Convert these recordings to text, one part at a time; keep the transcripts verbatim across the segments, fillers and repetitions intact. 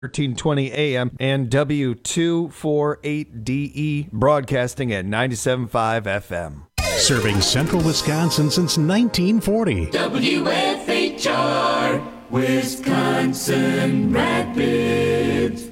thirteen twenty A M and W two forty-eight D E, broadcasting at ninety-seven point five F M. Serving central Wisconsin since nineteen forty. W F H R, Wisconsin Rapids.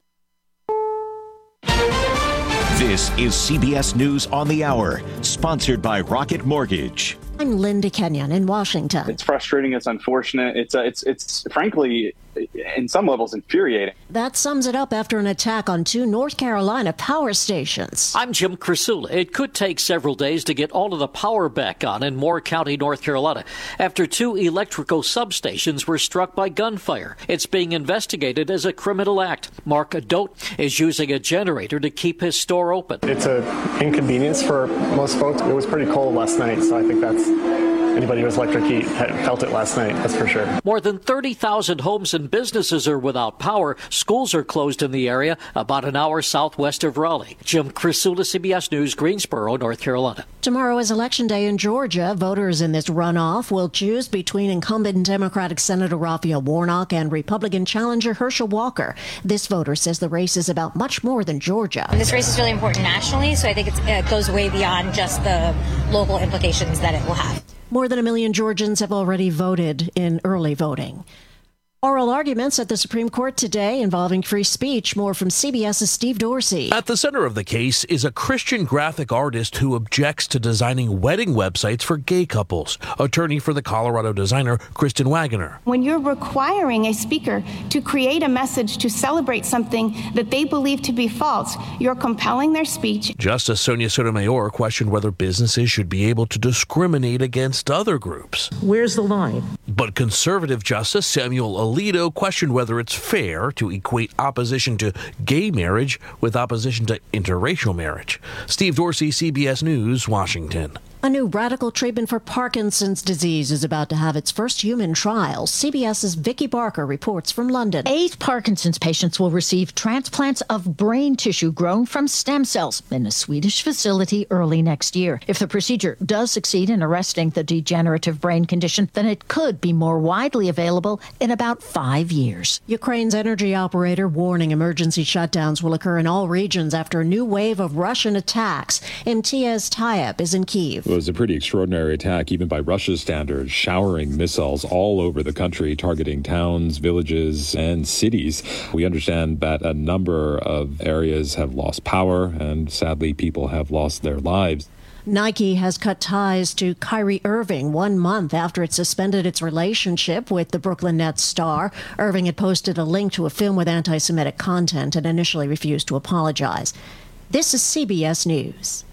This is C B S News on the Hour, sponsored by Rocket Mortgage. I'm Linda Kenyon in Washington. It's frustrating. It's unfortunate. It's uh, it's it's frankly, in some levels, infuriating. That sums it up after an attack on two North Carolina power stations. I'm Jim Crisula. It could take several days to get all of the power back on in Moore County, North Carolina, after two electrical substations were struck by gunfire. It's being investigated as a criminal act. Mark Dote is using a generator to keep his store open. It's an inconvenience for most folks. It was pretty cold last night, so I think that's anybody who has electric heat felt it last night, that's for sure. More than thirty thousand homes and businesses are without power. Schools are closed in the area, about an hour southwest of Raleigh. Jim Crisula, C B S News, Greensboro, North Carolina. Tomorrow is Election Day in Georgia. Voters in this runoff will choose between incumbent Democratic Senator Raphael Warnock and Republican challenger Herschel Walker. This voter says the race is about much more than Georgia. This race is really important nationally, so I think it's, it goes way beyond just the local implications that it will have. More than a million Georgians have already voted in early voting. Oral arguments at the Supreme Court today involving free speech. More from CBS's Steve Dorsey. At the center of the case is a Christian graphic artist who objects to designing wedding websites for gay couples. Attorney for the Colorado designer, Kristen Wagoner. When you're requiring a speaker to create a message to celebrate something that they believe to be false, you're compelling their speech. Justice Sonia Sotomayor questioned whether businesses should be able to discriminate against other groups. Where's the line? But conservative Justice Samuel Alito questioned whether it's fair to equate opposition to gay marriage with opposition to interracial marriage. Steve Dorsey, C B S News, Washington. A new radical treatment for Parkinson's disease is about to have its first human trial. CBS's Vicky Barker reports from London. Eight Parkinson's patients will receive transplants of brain tissue grown from stem cells in a Swedish facility early next year. If the procedure does succeed in arresting the degenerative brain condition, then it could be more widely available in about five years. Ukraine's energy operator warning emergency shutdowns will occur in all regions after a new wave of Russian attacks. Imtiaz Tayyip is in Kyiv. It was a pretty extraordinary attack, even by Russia's standards, showering missiles all over the country, targeting towns, villages, and cities. We understand that a number of areas have lost power, and sadly, people have lost their lives. Nike has cut ties to Kyrie Irving one month after it suspended its relationship with the Brooklyn Nets star. Irving had posted a link to a film with anti-Semitic content and initially refused to apologize. This is C B S News.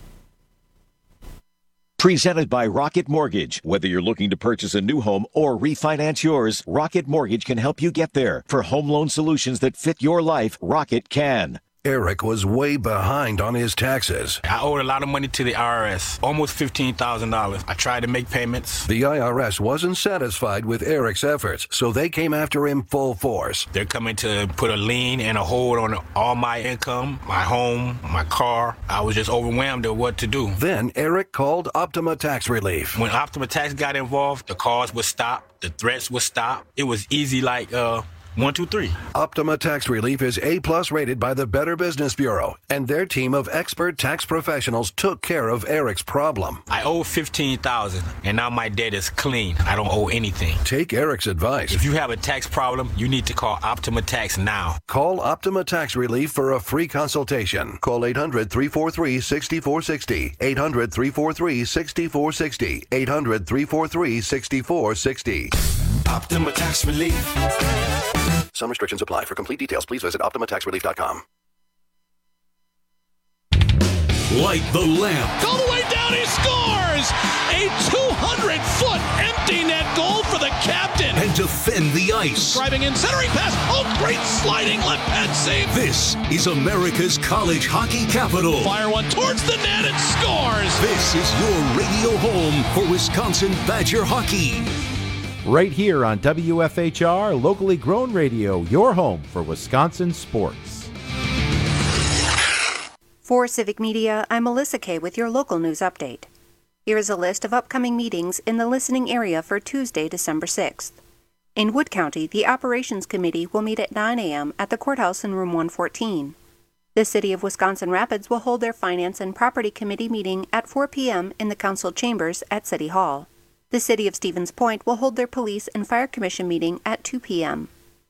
Presented by Rocket Mortgage. Whether you're looking to purchase a new home or refinance yours, Rocket Mortgage can help you get there. For home loan solutions that fit your life, Rocket can. Eric was way behind on his taxes. I owed a lot of money to the I R S, almost fifteen thousand dollars. I tried to make payments. The I R S wasn't satisfied with Eric's efforts, so they came after him full force. They're coming to put a lien and a hold on all my income, my home, my car. I was just overwhelmed at what to do. Then Eric called Optima Tax Relief. When Optima Tax got involved, the calls would stop, the threats would stop. It was easy like, uh... One, two, three. Optima Tax Relief is A-plus rated by the Better Business Bureau, and their team of expert tax professionals took care of Eric's problem. I owe fifteen thousand dollars, and now my debt is clean. I don't owe anything. Take Eric's advice. If you have a tax problem, you need to call Optima Tax now. Call Optima Tax Relief for a free consultation. Call eight hundred, three four three, six four six zero, eight hundred, three four three, six four six zero, eight hundred, three four three, six four six zero. Optima Tax Relief. Some restrictions apply. For complete details, please visit optima tax relief dot com. Light the lamp. All the way down, he scores! A two hundred foot empty net goal for the captain. And defend the ice. Driving in, centering pass. Oh, great sliding left pad save. This is America's college hockey capital. Fire one towards the net and scores. This is your radio home for Wisconsin Badger hockey. Right here on W F H R, locally grown radio, your home for Wisconsin sports. For Civic Media, I'm Melissa Kay with your local news update. Here is a list of upcoming meetings in the listening area for Tuesday, December sixth. In Wood County, the Operations Committee will meet at nine a.m. at the courthouse in room one fourteen. The City of Wisconsin Rapids will hold their Finance and Property Committee meeting at four p.m. in the Council Chambers at City Hall. The City of Stevens Point will hold their Police and Fire Commission meeting at two p.m.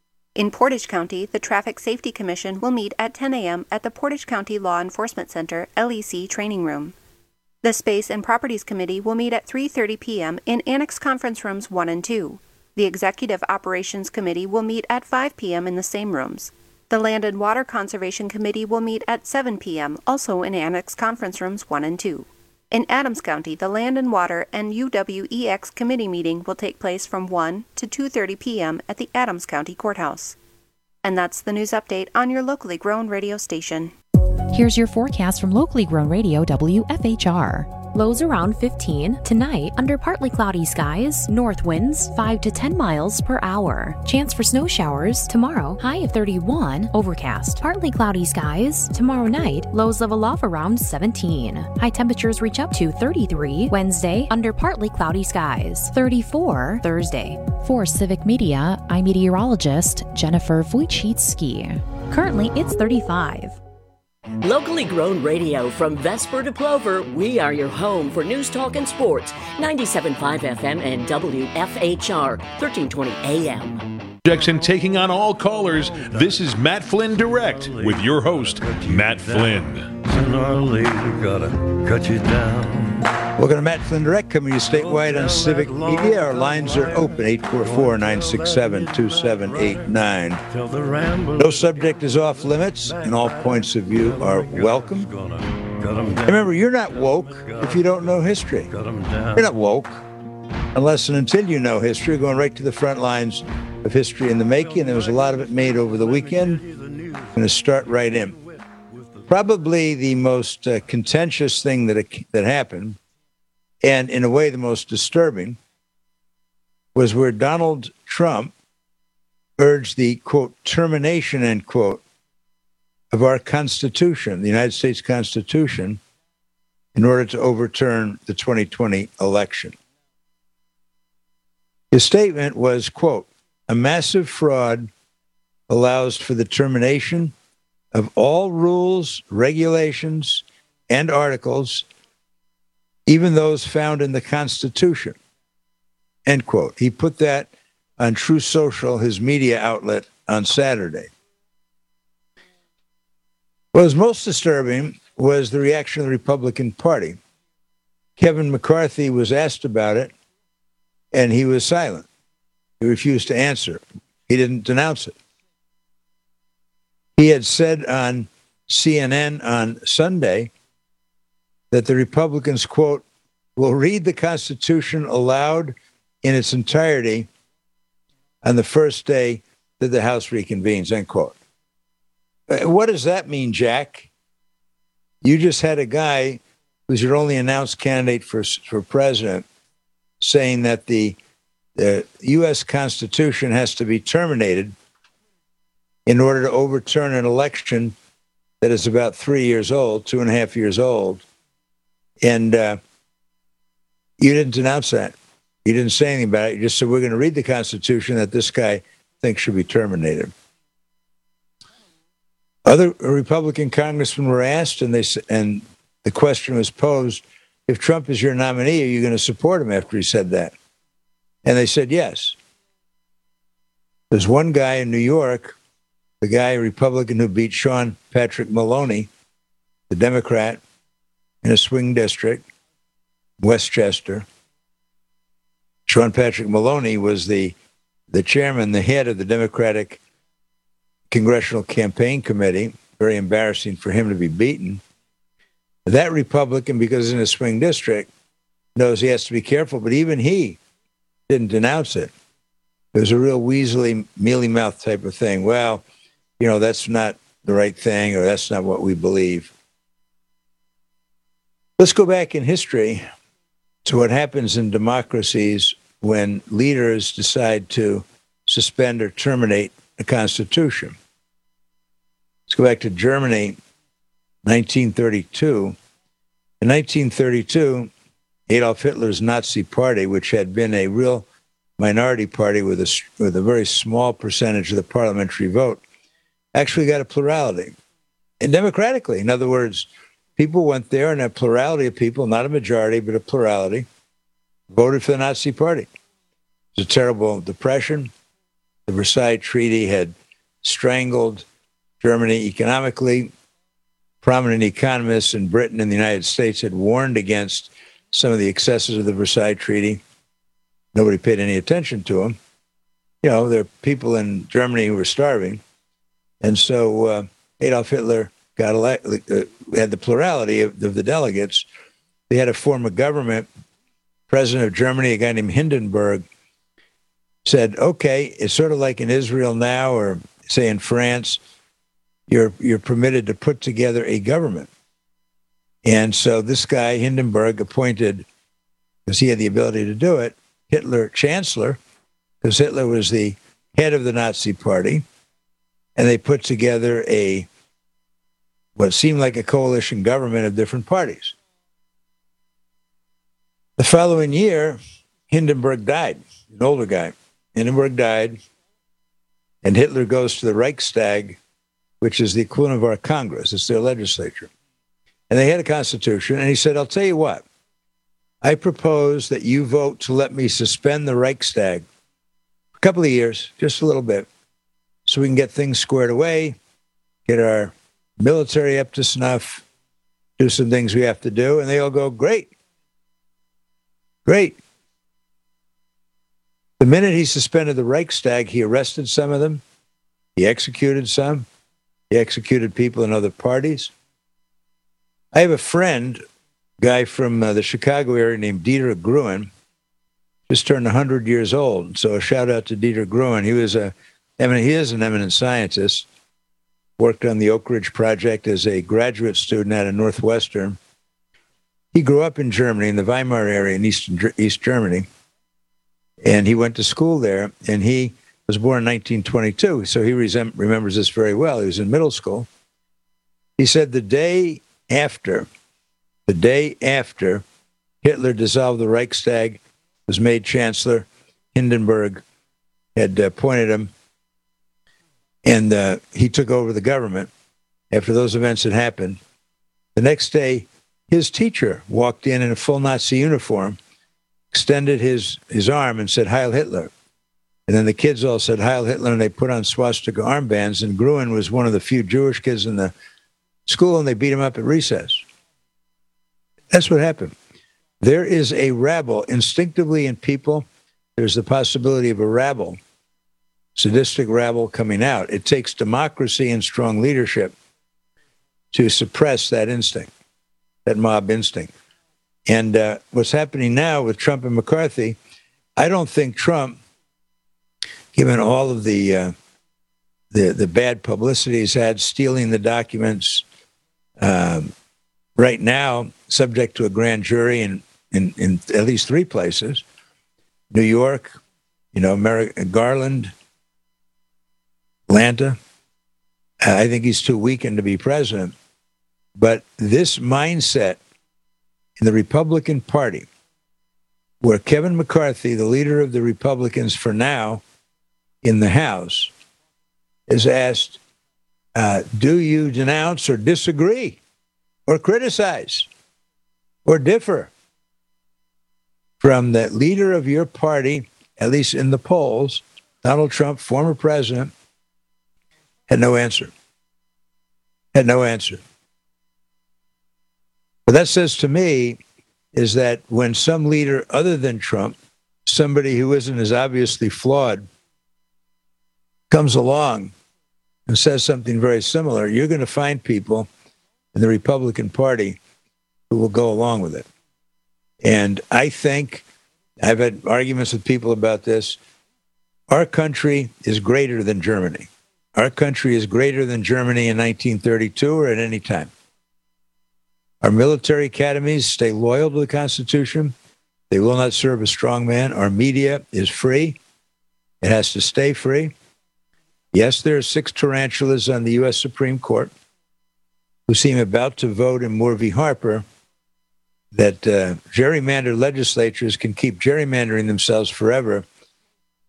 In Portage County, the Traffic Safety Commission will meet at ten a.m. at the Portage County Law Enforcement Center L E C Training Room. The Space and Properties Committee will meet at three thirty p.m. in Annex Conference Rooms one and two. The Executive Operations Committee will meet at five p.m. in the same rooms. The Land and Water Conservation Committee will meet at seven p.m., also in Annex Conference Rooms one and two. In Adams County, the Land and Water and U W E X Committee meeting will take place from one to two thirty p.m. at the Adams County Courthouse. And that's the news update on your locally grown radio station. Here's your forecast from locally grown radio W F H R. Lows around fifteen. Tonight, under partly cloudy skies, north winds five to ten miles per hour. Chance for snow showers tomorrow, high of thirty-one, overcast. Partly cloudy skies. Tomorrow night, lows level off around seventeen. High temperatures reach up to thirty-three. Wednesday, under partly cloudy skies. thirty-four Thursday. For Civic Media, I'm meteorologist Jennifer Wojcicki. Currently, it's thirty-five. Locally grown radio from Vesper to Plover, we are your home for news, talk, and sports. ninety-seven point five F M and W F H R, thirteen twenty A M. Jackson taking on all callers. This is Matt Flynn Direct with your host, Matt Flynn. Sooner or later, gotta cut you down. Welcome to Matt Flynn Direct, coming to you statewide on Civic Media. Our lines are open, eight four four, nine six seven, two seven eight nine. No subject is off limits, and all points of view are welcome. Remember, you're not woke if you don't know history. You're not woke unless and until you know history, going right to the front lines of history in the making. There was a lot of it made over the weekend. I'm going to start right in. Probably the most uh, contentious thing that that happened, and in a way the most disturbing, was where Donald Trump urged the, quote, termination, end quote, of our Constitution, the United States Constitution, in order to overturn the twenty twenty election. His statement was, quote, a massive fraud allows for the termination of all rules, regulations, and articles, even those found in the Constitution, end quote. He put that on Truth Social, his media outlet, on Saturday. What was most disturbing was the reaction of the Republican Party. Kevin McCarthy was asked about it, and he was silent. He refused to answer. He didn't denounce it. He had said on C N N on Sunday that the Republicans, quote, will read the Constitution aloud in its entirety on the first day that the House reconvenes, end quote. What does that mean, Jack? You just had a guy who's your only announced candidate for, for president saying that the, the U S Constitution has to be terminated in order to overturn an election that is about three years old, two and a half years old. And uh, you didn't denounce that. You didn't say anything about it. You just said, we're going to read the Constitution that this guy thinks should be terminated. Other Republican congressmen were asked, and they and the question was posed, if Trump is your nominee, are you going to support him after he said that? And they said yes. There's one guy in New York, the guy, a Republican, who beat Sean Patrick Maloney, the Democrat, in a swing district, Westchester. Sean Patrick Maloney was the, the chairman, the head of the Democratic Congressional Campaign Committee. Very embarrassing for him to be beaten. That Republican, because he's in a swing district, knows he has to be careful, but even he didn't denounce it. It was a real weaselly, mealy-mouthed type of thing. Well, you know, that's not the right thing, or that's not what we believe. Let's go back in history to what happens in democracies when leaders decide to suspend or terminate a constitution. Let's go back to Germany, nineteen thirty-two. In nineteen thirty-two, Adolf Hitler's Nazi Party, which had been a real minority party with a, with a very small percentage of the parliamentary vote, actually got a plurality. And democratically, in other words, people went there, and a plurality of people, not a majority, but a plurality, voted for the Nazi Party. It was a terrible depression. The Versailles Treaty had strangled Germany economically. Prominent economists in Britain and the United States had warned against some of the excesses of the Versailles Treaty. Nobody paid any attention to them. You know, there are people in Germany who were starving. And so uh, Adolf Hitler got elected, uh, had the plurality of, of the delegates. They had a form of government. President of Germany, a guy named Hindenburg, said, okay, it's sort of like in Israel now, or say in France, you're you're permitted to put together a government. And so this guy, Hindenburg, appointed, because he had the ability to do it, Hitler chancellor, because Hitler was the head of the Nazi Party, and they put together a what seemed like a coalition government of different parties. The following year, Hindenburg died, an older guy. Hindenburg died, and Hitler goes to the Reichstag, which is the equivalent of our Congress. It's their legislature. And they had a constitution, and he said, I'll tell you what, I propose that you vote to let me suspend the Reichstag for a couple of years, just a little bit, so we can get things squared away, get our military up to snuff, do some things we have to do. And they all go, great, great. The minute he suspended the Reichstag, he arrested some of them. He executed some. He executed people in other parties. I have a friend, guy from uh, the Chicago area named Dieter Gruen, just turned one hundred years old. So a shout out to Dieter Gruen. He was a, I mean, he is an eminent scientist. Worked on the Oak Ridge Project as a graduate student out of Northwestern. He grew up in Germany, in the Weimar area in East, East Germany. And he went to school there, and he was born in nineteen twenty-two, so he resem- remembers this very well. He was in middle school. He said the day after, the day after Hitler dissolved the Reichstag, was made chancellor, Hindenburg had appointed him, and uh, he took over the government. After those events had happened, the next day, his teacher walked in in a full Nazi uniform, extended his, his arm and said, Heil Hitler. And then the kids all said, Heil Hitler, and they put on swastika armbands. And Gruen was one of the few Jewish kids in the school, and they beat him up at recess. That's what happened. There is a rabble. Instinctively in people, there's the possibility of a rabble, sadistic rabble coming out. It takes democracy and strong leadership to suppress that instinct, that mob instinct. And uh, what's happening now with Trump and McCarthy, I don't think Trump, given all of the uh, the, the bad publicity he's had, stealing the documents, um, right now, subject to a grand jury in, in, in at least three places, New York, you know, America, Garland, Atlanta. I think he's too weakened to be president. But this mindset in the Republican Party, where Kevin McCarthy, the leader of the Republicans for now in the House, is asked, uh, do you denounce or disagree or criticize or differ from the leader of your party, at least in the polls, Donald Trump, former president, had no answer. Had no answer. What that says to me is that when some leader other than Trump, somebody who isn't as obviously flawed, comes along and says something very similar, you're going to find people in the Republican Party who will go along with it. And I think, I've had arguments with people about this, our country is greater than Germany. Our country is greater than Germany in nineteen thirty-two or at any time. Our military academies stay loyal to the Constitution. They will not serve a strong man. Our media is free. It has to stay free. Yes, there are six tarantulas on the U S Supreme Court who seem about to vote in Moore v. Harper that uh, gerrymandered legislatures can keep gerrymandering themselves forever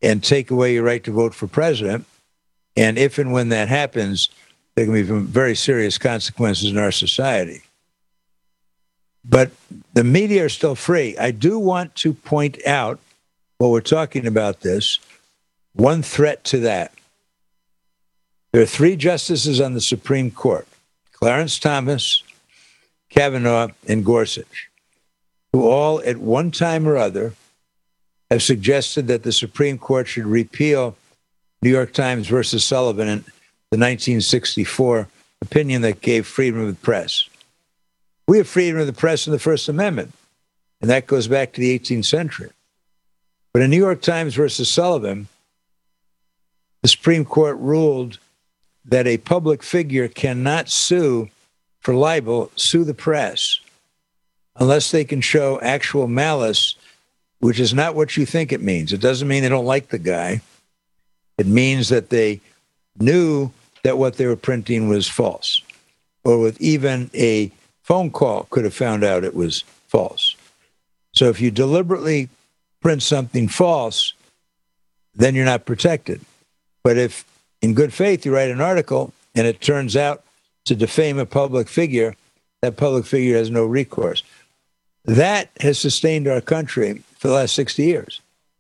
and take away your right to vote for president. And if and when that happens, there can be very serious consequences in our society. But the media are still free. I do want to point out, while we're talking about this, one threat to that. There are three justices on the Supreme Court, Clarence Thomas, Kavanaugh, and Gorsuch, who all at one time or other have suggested that the Supreme Court should repeal New York Times versus Sullivan in the nineteen sixty-four opinion that gave freedom of the press. We have freedom of the press in the First Amendment, and that goes back to the eighteenth century. But in New York Times versus Sullivan, the Supreme Court ruled that a public figure cannot sue for libel, sue the press, unless they can show actual malice, which is not what you think it means. It doesn't mean they don't like the guy. It means that they knew that what they were printing was false, or with even a phone call could have found out it was false. So if you deliberately print something false, then you're not protected. But if in good faith you write an article and it turns out to defame a public figure, that public figure has no recourse. That has sustained our country for the last sixty years.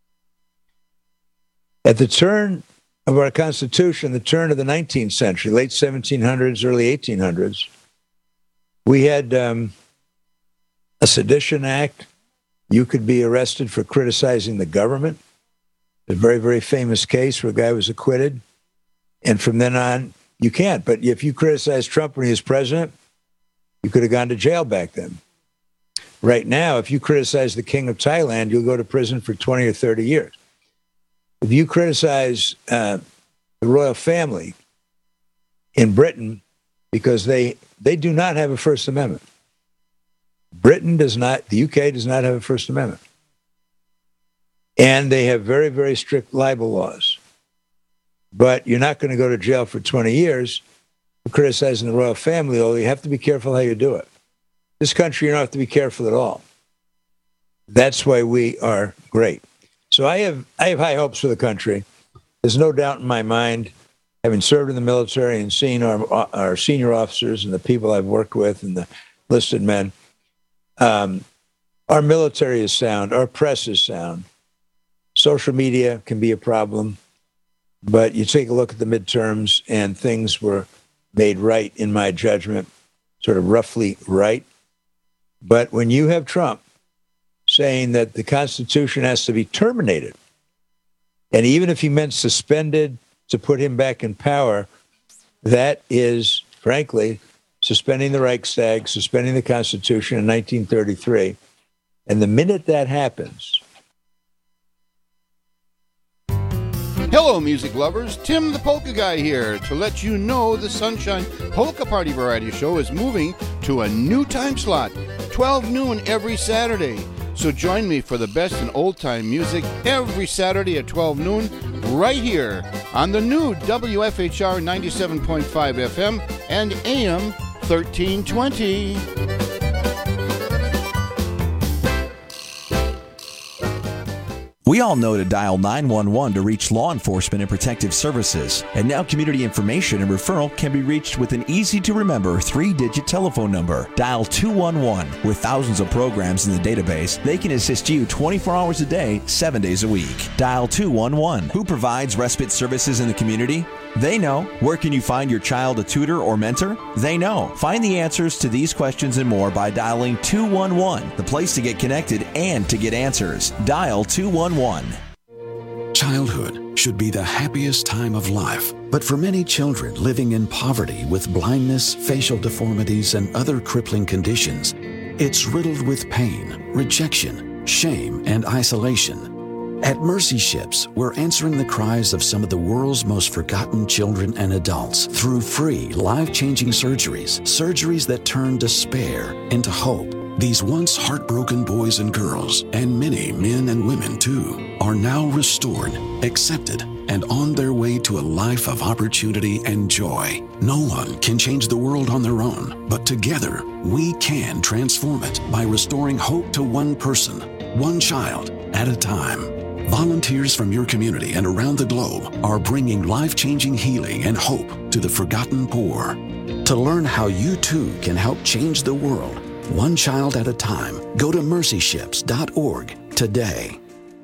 At the turn of our Constitution, the turn of the nineteenth century, late seventeen hundreds, early eighteen hundreds, we had um, a Sedition Act. You could be arrested for criticizing the government. A very, very famous case where a guy was acquitted. And from then on, you can't. But if you criticize Trump when he was president, you could have gone to jail back then. Right now, if you criticize the king of Thailand, you'll go to prison for twenty or thirty years. If you criticize uh, the royal family in Britain, because they they do not have a First Amendment. Britain does not, the U K does not have a First Amendment. And they have very, very strict libel laws. But you're not going to go to jail for twenty years for criticizing the royal family, although you have to be careful how you do it. This country, you don't have to be careful at all. That's why we are great. So I have I have high hopes for the country. There's no doubt in my mind, having served in the military and seen our, our senior officers and the people I've worked with and the enlisted men, um, our military is sound, our press is sound. Social media can be a problem, but you take a look at the midterms and things were made right, in my judgment, sort of roughly right. But when you have Trump saying that the Constitution has to be terminated, and even if he meant suspended to put him back in power, that is, frankly, suspending the Reichstag, suspending the Constitution in nineteen thirty-three. And the minute that happens... Hello, music lovers. Tim the Polka Guy here to let you know the Sunshine Polka Party Variety Show is moving to a new time slot, twelve noon every Saturday. So join me for the best in old-time music every Saturday at twelve noon right here on the new W F H R ninety-seven point five F M and A M thirteen twenty. We all know to dial nine one one to reach law enforcement and protective services. And now community information and referral can be reached with an easy-to-remember three-digit telephone number. Dial two one one. With thousands of programs in the database, they can assist you twenty-four hours a day, seven days a week. Dial two one one. Who provides respite services in the community? They know. Where can you find your child a tutor or mentor? They know. Find the answers to these questions and more by dialing two one one, the place to get connected and to get answers. Dial two one one. Childhood should be the happiest time of life, but for many children living in poverty with blindness, facial deformities, and other crippling conditions, it's riddled with pain, rejection, shame, and isolation. At Mercy Ships, we're answering the cries of some of the world's most forgotten children and adults through free, life-changing surgeries, surgeries that turn despair into hope. These once heartbroken boys and girls, and many men and women too, are now restored, accepted, and on their way to a life of opportunity and joy. No one can change the world on their own, but together we can transform it by restoring hope to one person, one child at a time. Volunteers from your community and around the globe are bringing life-changing healing and hope to the forgotten poor. To learn how you too can help change the world, one child at a time, go to mercy ships dot org today.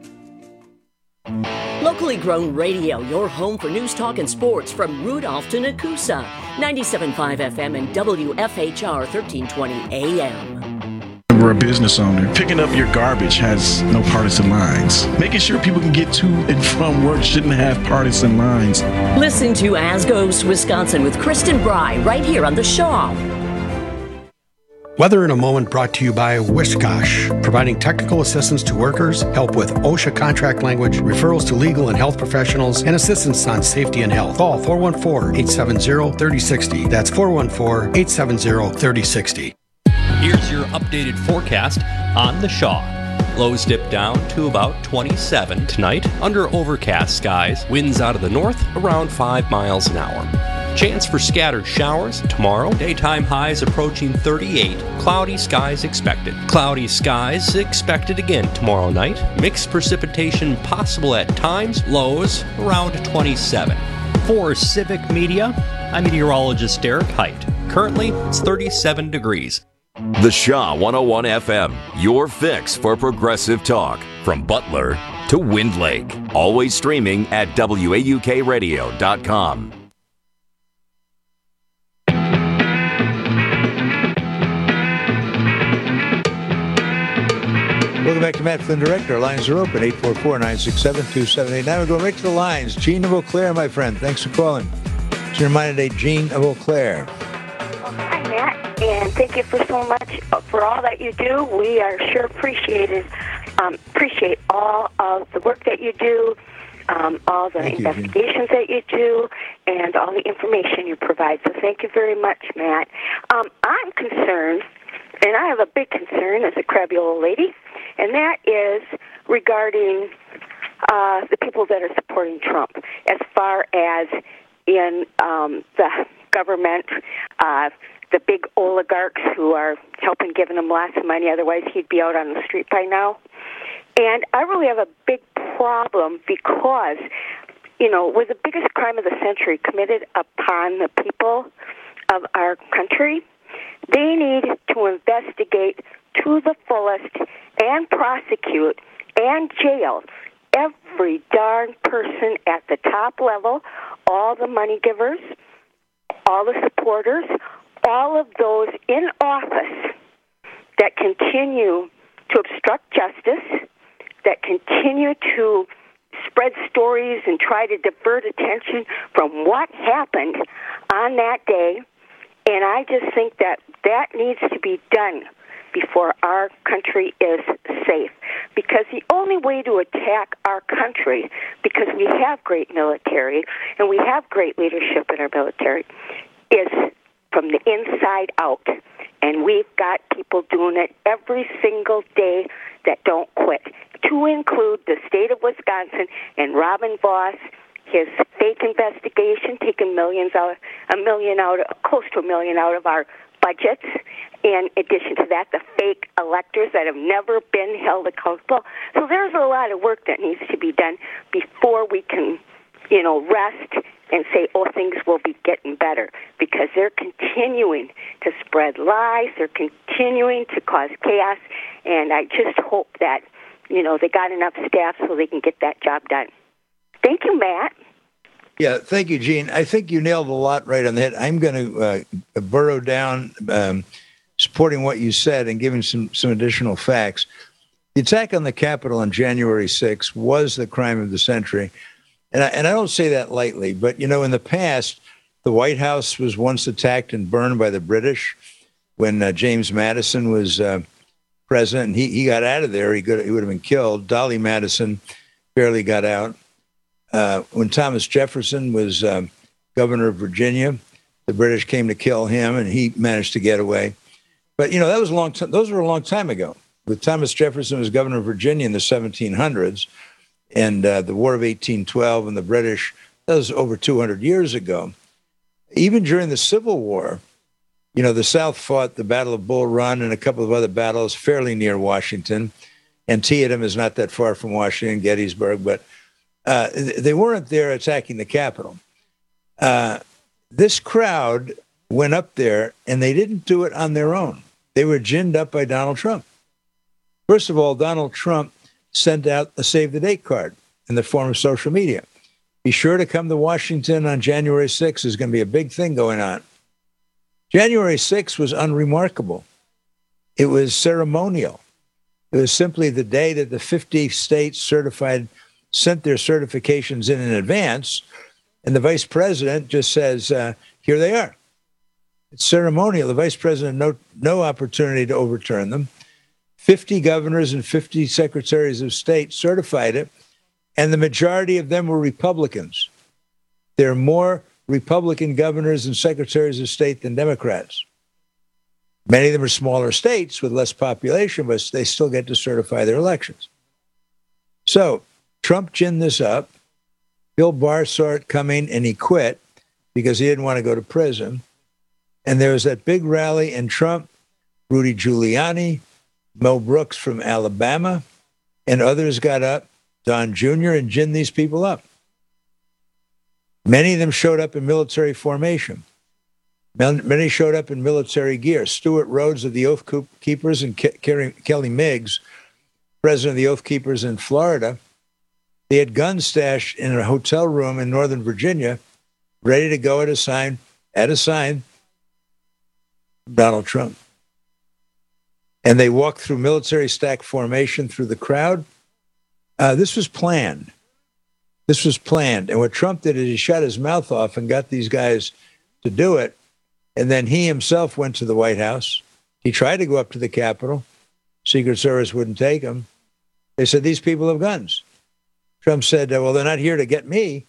Locally grown radio, your home for news, talk, and sports from Rudolph to Nakusa. ninety-seven point five F M and W F H R thirteen twenty A M. We're a business owner. Picking up your garbage has no partisan lines. Making sure people can get to and from work shouldn't have partisan lines. Listen to As Goes Wisconsin with Kristen Bry right here on The Shaw. Weather in a Moment brought to you by Wishkosh, providing technical assistance to workers, help with OSHA contract language, referrals to legal and health professionals, and assistance on safety and health. Call four one four, eight seven zero, three zero six zero. That's four one four, eight seven zero, three zero six zero. Here's your updated forecast on the Shaw. Lows dip down to about twenty-seven tonight under overcast skies. Winds out of the north around five miles an hour. Chance for scattered showers tomorrow. Daytime highs approaching thirty-eight. Cloudy skies expected. Cloudy skies expected again tomorrow night. Mixed precipitation possible at times. Lows around twenty-seven. For Civic Media, I'm meteorologist Derek Height. Currently, it's thirty-seven degrees. The Shaw one oh one F M, your fix for progressive talk. From Butler to Wind Lake. Always streaming at W A U K radio dot com. Welcome back to Matt Flynn Direct. Our lines are open, eight four four, nine six seven, two seven eight nine. We're going right to the lines. Gene of Eau Claire, my friend. Thanks for calling. It's your reminder today, Gene of Eau Claire. Hi, Matt, and thank you for so much for all that you do. We are sure appreciated, um, appreciate all of the work that you do, um, all the thank investigations you, that you do, and all the information you provide. So thank you very much, Matt. Um, I'm concerned, and I have a big concern as a crabby old lady, and that is regarding uh, the people that are supporting Trump as far as in um, the government, uh, the big oligarchs who are helping giving him lots of money, otherwise he'd be out on the street by now. And I really have a big problem because, you know, with the biggest crime of the century committed upon the people of our country, they need to investigate to the fullest and prosecute and jail every darn person at the top level, all the money givers, all the supporters, all of those in office that continue to obstruct justice, that continue to spread stories and try to divert attention from what happened on that day. And I just think that that needs to be done before our country is safe. Because the only way to attack our country, because we have great military and we have great leadership in our military, is from the inside out. And we've got people doing it every single day that don't quit, to include the state of Wisconsin and Robin Vos, his fake investigation, taking millions out, a million out, close to a million out of our budgets. In addition to that, the fake electors that have never been held accountable. So there's a lot of work that needs to be done before we can, you know, rest and say, oh, things will be getting better, because they're continuing to spread lies, they're continuing to cause chaos, and I just hope that, you know, they got enough staff so they can get that job done. Thank you, Matt. Yeah, thank you, Gene. I think you nailed a lot right on the head. I'm going to uh, burrow down, um, supporting what you said and giving some, some additional facts. The attack on the Capitol on January sixth was the crime of the century. And I, and I don't say that lightly, but, you know, in the past, the White House was once attacked and burned by the British when uh, James Madison was uh, president. And he, he got out of there. He, could, he would have been killed. Dolly Madison barely got out. Uh, when Thomas Jefferson was um, governor of Virginia, the British came to kill him, and he managed to get away. But, you know, that was a long time. Those were a long time ago. With Thomas Jefferson was governor of Virginia in the seventeen hundreds, and uh, the War of eighteen twelve and the British, that was over two hundred years ago. Even during the Civil War, you know, the South fought the Battle of Bull Run and a couple of other battles fairly near Washington. Antietam is not that far from Washington, Gettysburg, but uh, they weren't there attacking the Capitol. Uh, this crowd went up there, and they didn't do it on their own. They were ginned up by Donald Trump. First of all, Donald Trump sent out a save-the-date card in the form of social media. Be sure to come to Washington on January sixth. There's going to be a big thing going on. January sixth was unremarkable. It was ceremonial. It was simply the day that the fifty states certified sent their certifications in in advance, and the vice president just says, uh, here they are. It's ceremonial. The vice president no no opportunity to overturn them. fifty governors and fifty secretaries of state certified it, and the majority of them were Republicans. There are more Republican governors and secretaries of state than Democrats. Many of them are smaller states with less population, but they still get to certify their elections. So Trump ginned this up. Bill Barr saw it coming, and he quit because he didn't want to go to prison. And there was that big rally, and Trump, Rudy Giuliani, Mel Brooks from Alabama, and others got up, Don Junior, and ginned these people up. Many of them showed up in military formation. Many showed up in military gear. Stuart Rhodes of the Oath Keepers and Ke- Ke- Kelly Miggs, president of the Oath Keepers in Florida, they had guns stashed in a hotel room in Northern Virginia, ready to go at a sign, at a sign, Donald Trump. And they walked through military stack formation through the crowd. Uh, this was planned. This was planned. And what Trump did is he shut his mouth off and got these guys to do it. And then he himself went to the White House. He tried to go up to the Capitol. Secret Service wouldn't take him. They said, these people have guns. Trump said, well, they're not here to get me.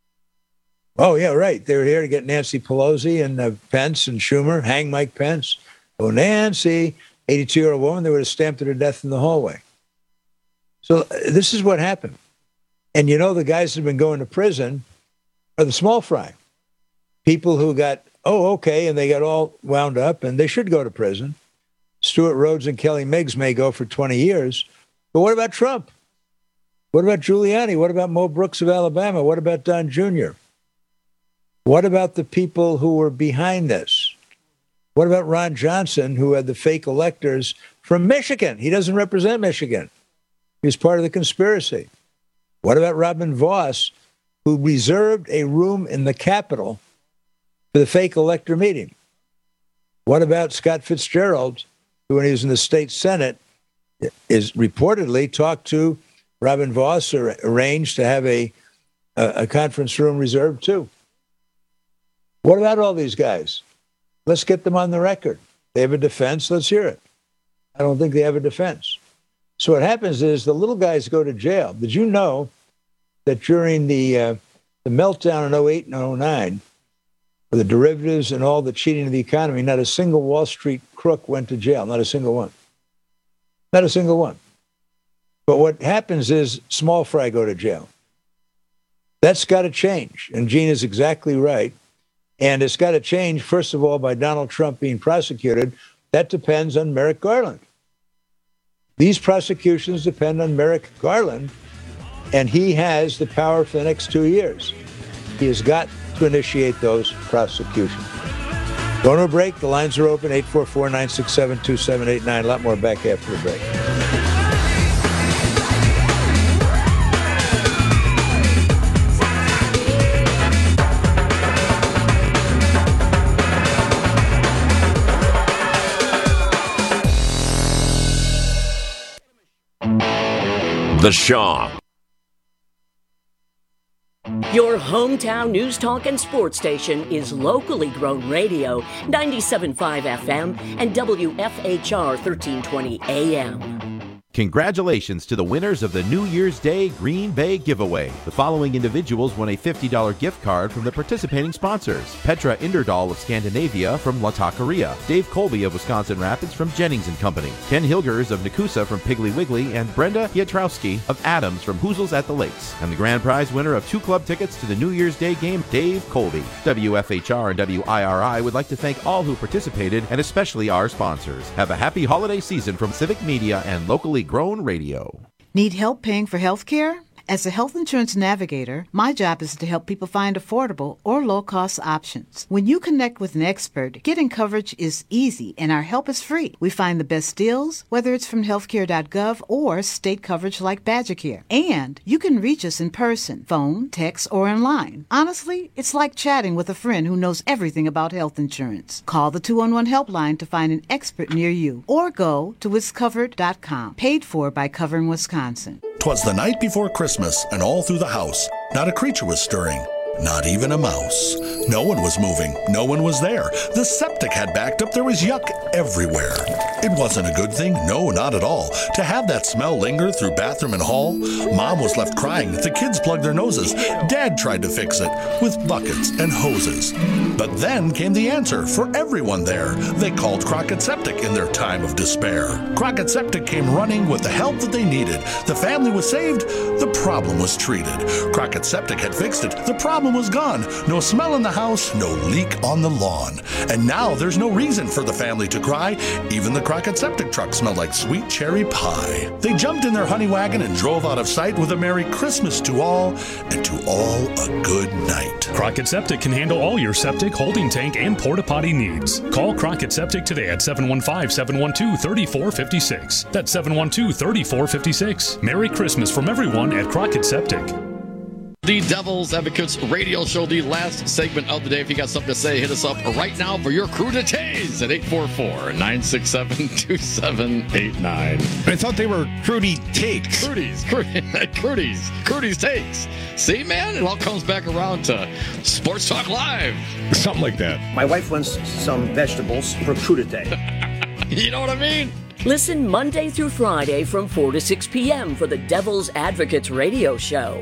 Oh, yeah, right. They were here to get Nancy Pelosi and uh, Pence and Schumer, hang Mike Pence. Oh, Nancy, eighty-two-year-old woman, they would have stamped her to death in the hallway. So uh, this is what happened. And, you know, the guys that have been going to prison are the small fry. People who got, oh, okay, and they got all wound up, and they should go to prison. Stuart Rhodes and Kelly Miggs may go for twenty years. But what about Trump? What about Giuliani? What about Mo Brooks of Alabama? What about Don Junior? What about the people who were behind this? What about Ron Johnson, who had the fake electors from Michigan? He doesn't represent Michigan. He was part of the conspiracy. What about Robin Voss, who reserved a room in the Capitol for the fake elector meeting? What about Scott Fitzgerald, who, when he was in the state Senate, is reportedly talked to Robin Voss, or arranged to have a, a, a conference room reserved too? What about all these guys? Let's get them on the record. They have a defense. Let's hear it. I don't think they have a defense. So what happens is the little guys go to jail. Did you know that during the uh, the meltdown in oh eight and oh nine, with the derivatives and all the cheating of the economy, not a single Wall Street crook went to jail? Not a single one. Not a single one. But what happens is small fry go to jail. That's got to change. And Gene is exactly right. And it's got to change, first of all, by Donald Trump being prosecuted. That depends on Merrick Garland. These prosecutions depend on Merrick Garland, and he has the power for the next two years. He has got to initiate those prosecutions. Going to a break. The lines are open, eight four four, nine six seven, two seven eight nine. A lot more back after the break. The Shaw. Your hometown news, talk, and sports station is locally grown radio, ninety-seven point five F M and W F H R thirteen twenty A M. Congratulations to the winners of the New Year's Day Green Bay giveaway. The following individuals won a fifty dollars gift card from the participating sponsors: Petra Inderdahl of Scandinavia from La Taqueria, Dave Colby of Wisconsin Rapids from Jennings and Company, Ken Hilgers of Nakusa from Piggly Wiggly, and Brenda Pietrowski of Adams from Hoozles at the Lakes. And the grand prize winner of two club tickets to the New Year's Day game, Dave Colby. W F H R and W I R I would like to thank all who participated, and especially our sponsors. Have a happy holiday season from Civic Media and locally Grown Radio. Need help paying for health care? As a health insurance navigator, my job is to help people find affordable or low-cost options. When you connect with an expert, getting coverage is easy and our help is free. We find the best deals, whether it's from healthcare dot gov or state coverage like BadgerCare. And you can reach us in person, phone, text, or online. Honestly, it's like chatting with a friend who knows everything about health insurance. Call the two one one helpline to find an expert near you or go to wis covered dot com. Paid for by Covering Wisconsin. 'Twas the night before Christmas, and all through the house, not a creature was stirring, not even a mouse. No one was moving, no one was there. The septic had backed up, there was yuck everywhere. It wasn't a good thing, no, not at all, to have that smell linger through bathroom and hall. Mom was left crying, the kids plugged their noses. Dad tried to fix it with buckets and hoses. But then came the answer for everyone there. They called Crockett Septic in their time of despair. Crockett Septic came running with the help that they needed. The family was saved, the problem was treated. Crockett Septic had fixed it, the problem was gone. No smell in the house, no leak on the lawn. And now there's no reason for the family to cry. Even the Crockett Septic truck smelled like sweet cherry pie. They jumped in their honey wagon and drove out of sight with a Merry Christmas to all, and to all a good night. Crockett Septic can handle all your septic, holding tank, and porta potty needs. Call Crockett Septic today at seven one five, seven one two, three four five six. That's seven one two, three four five six. Merry Christmas from everyone at Crockett Septic. The Devil's Advocates radio show, the last segment of the day. If you got something to say, hit us up right now for your crew to tase at eight four four, nine six seven, two seven eight nine. I thought they were Crudy Takes. Crudy's, Crudy's, Crudy's Takes. See, man, it all comes back around to Sports Talk Live. Something like that. My wife wants some vegetables for crudité. You know what I mean? Listen Monday through Friday from four to six p.m. for the Devil's Advocates radio show.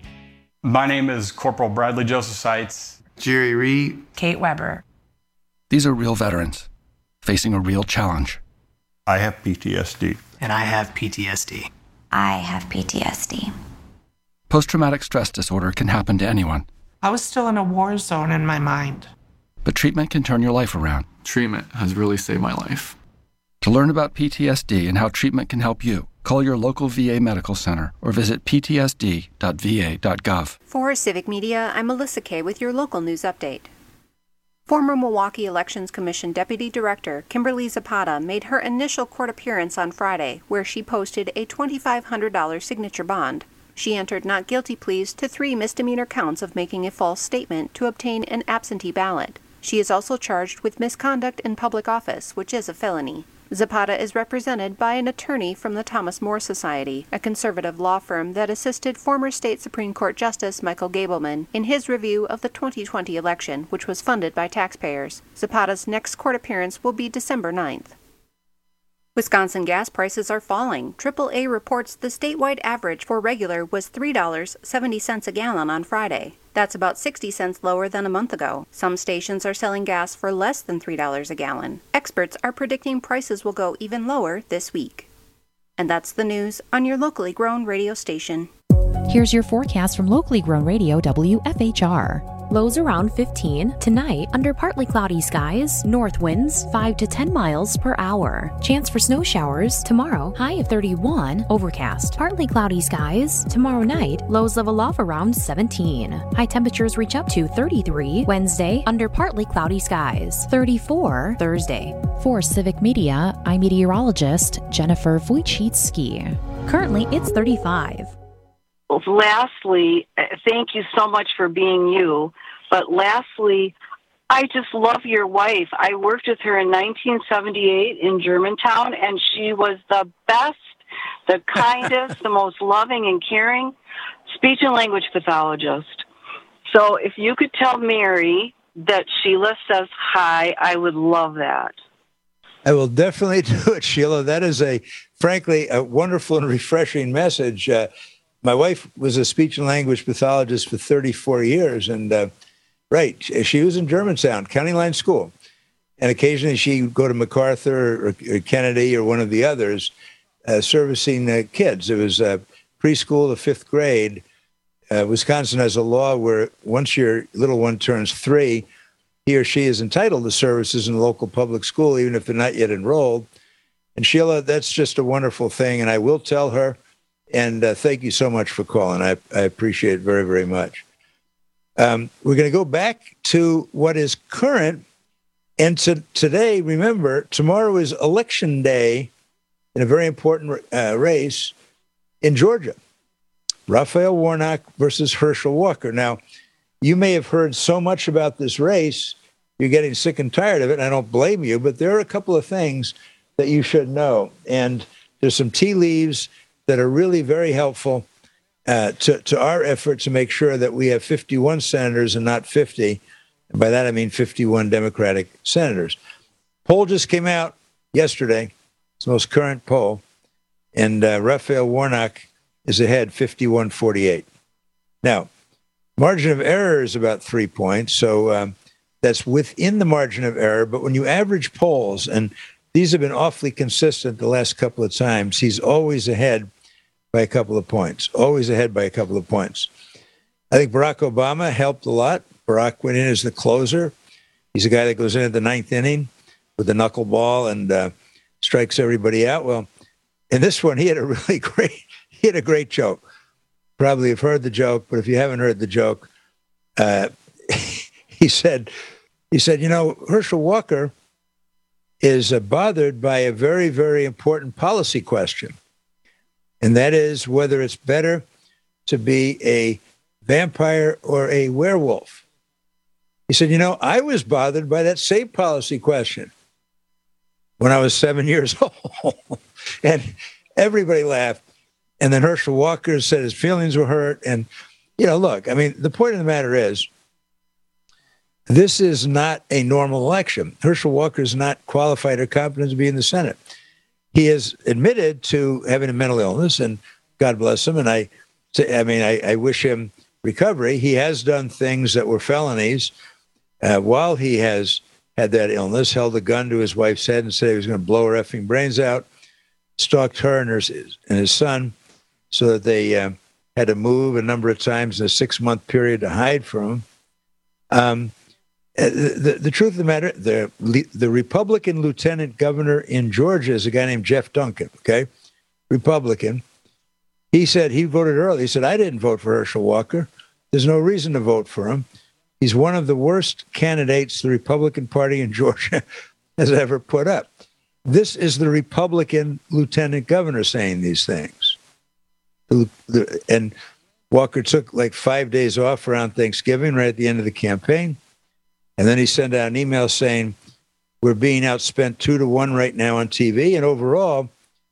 My name is Corporal Bradley Joseph Seitz. Jerry Reed. Kate Weber. These are real veterans facing a real challenge. I have P T S D. And I have P T S D. I have P T S D. Post-traumatic stress disorder can happen to anyone. I was still in a war zone in my mind. But treatment can turn your life around. Treatment has really saved my life. To learn about P T S D and how treatment can help you, call your local V A medical center or visit p t s d dot v a dot gov. For Civic Media, I'm Melissa Kay with your local news update. Former Milwaukee Elections Commission Deputy Director Kimberly Zapata made her initial court appearance on Friday, where she posted a two thousand five hundred dollars signature bond. She entered not guilty pleas to three misdemeanor counts of making a false statement to obtain an absentee ballot. She is also charged with misconduct in public office, which is a felony. Zapata is represented by an attorney from the Thomas More Society, a conservative law firm that assisted former state Supreme Court Justice Michael Gableman in his review of the twenty twenty election, which was funded by taxpayers. Zapata's next court appearance will be December ninth. Wisconsin gas prices are falling. triple A reports the statewide average for regular was three dollars and seventy cents a gallon on Friday. That's about sixty cents lower than a month ago. Some stations are selling gas for less than three dollars a gallon. Experts are predicting prices will go even lower this week. And that's the news on your locally grown radio station. Here's your forecast from locally grown radio W F H R. Lows around fifteen. Tonight, under partly cloudy skies, north winds five to ten miles per hour. Chance for snow showers tomorrow, high of thirty-one, overcast. Partly cloudy skies. Tomorrow night, lows level off around seventeen. High temperatures reach up to thirty-three. Wednesday, under partly cloudy skies. thirty-four Thursday. For Civic Media, I'm meteorologist Jennifer Wojcicki. Currently, it's thirty-five. Lastly, thank you so much for being you. But lastly, I just love your wife. I worked with her in nineteen seventy-eight in Germantown, and she was the best, the kindest, the most loving and caring speech and language pathologist. So if you could tell Mary that Sheila says hi, I would love that. I will definitely do it, Sheila. That is a, frankly, a wonderful and refreshing message. Uh, My wife was a speech and language pathologist for thirty-four years. And, uh, right, she was in Germantown, County Line School. And occasionally she would go to MacArthur or, or Kennedy or one of the others uh, servicing uh, kids. It was uh, preschool to fifth grade. Uh, Wisconsin has a law where once your little one turns three, he or she is entitled to services in the local public school, even if they're not yet enrolled. And Sheila, that's just a wonderful thing, and I will tell her. And uh, thank you so much for calling. I, I appreciate it very, very much. Um, we're going to go back to what is current. And to, today, remember, tomorrow is Election Day in a very important uh, race in Georgia. Raphael Warnock versus Herschel Walker. Now, you may have heard so much about this race, you're getting sick and tired of it, and I don't blame you, but there are a couple of things that you should know. And there's some tea leaves that are really very helpful uh, to, to our effort to make sure that we have fifty-one senators and not fifty. And by that, I mean fifty-one Democratic senators. Poll just came out yesterday. It's the most current poll. And uh, Raphael Warnock is ahead fifty-one forty-eight. Now, margin of error is about three points. So um, that's within the margin of error. But when you average polls, and these have been awfully consistent the last couple of times, he's always ahead by a couple of points, always ahead by a couple of points. I think Barack Obama helped a lot. Barack went in as the closer. He's a guy that goes in at the ninth inning with the knuckleball and uh, strikes everybody out. Well, in this one, he had a really great, he had a great joke. Probably have heard the joke, but if you haven't heard the joke, uh, he said, he said, you know, Herschel Walker is uh, bothered by a very, very important policy question. And that is whether it's better to be a vampire or a werewolf. He said, you know, I was bothered by that same policy question when I was seven years old. And everybody laughed. And then Herschel Walker said his feelings were hurt. And, you know, look, I mean, the point of the matter is, this is not a normal election. Herschel Walker is not qualified or competent to be in the Senate. He has admitted to having a mental illness, and God bless him. And I, I mean, I, I wish him recovery. He has done things that were felonies uh, while he has had that illness, held a gun to his wife's head and said he was going to blow her effing brains out, stalked her and, her, and his son so that they uh, had to move a number of times in a six-month period to hide from him. Um, the, the, the truth of the matter, the, the Republican lieutenant governor in Georgia is a guy named Jeff Duncan, okay? Republican. He said he voted early. He said, I didn't vote for Herschel Walker. There's no reason to vote for him. He's one of the worst candidates the Republican Party in Georgia has ever put up. This is the Republican lieutenant governor saying these things. The, the, and Walker took like five days off around Thanksgiving, right at the end of the campaign. And then he sent out an email saying, we're being outspent two to one right now on T V. And overall,